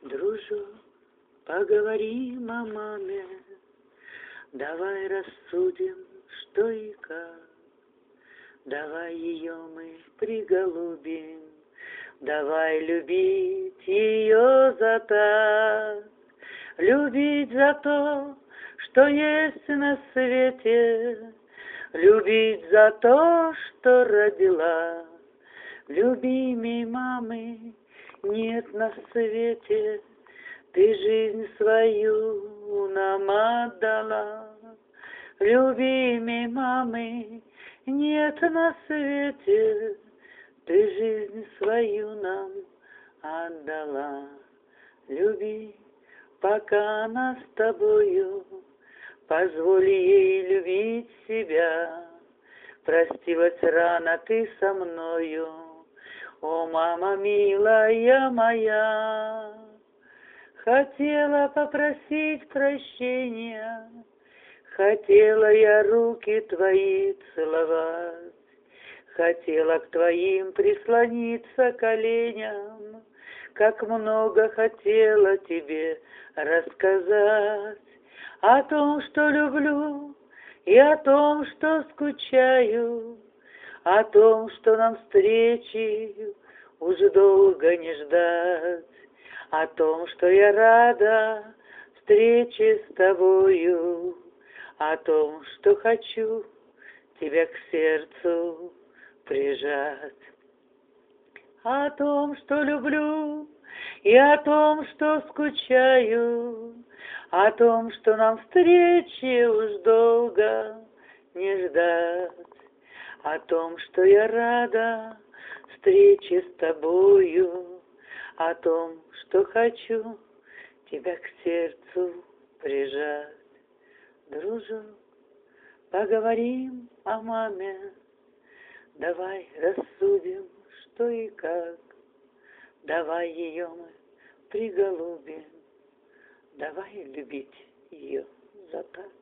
Дружу, поговорим о маме, давай рассудим, что и как. Давай ее мы приголубим, давай любить ее за так. Любить за то, что есть на свете, любить за то, что родила. Любимей мамы нет на свете, ты жизнь свою нам отдала. Любимей мамы нет на свете, ты жизнь свою нам отдала. Люби, пока она с тобою, позволь ей любить себя. Простилась рано ты со мною, о, мама милая моя. Хотела попросить прощения, хотела я руки твои целовать, хотела к твоим прислониться коленям, как много хотела тебе рассказать о том, что люблю, и о том, что скучаю, о том, что нам встречи уже долго не ждать, о том, что я рада встрече с тобою, о том, что хочу тебя к сердцу прижать, о том, что люблю, и о том, что скучаю, о том, что нам встречи уж долго не ждать, о том, что я рада встрече с тобою, о том, что хочу тебя к сердцу прижать. Дружу, поговорим о маме, давай рассудим, что и как. Давай ее мы приголубим, давай любить ее за так.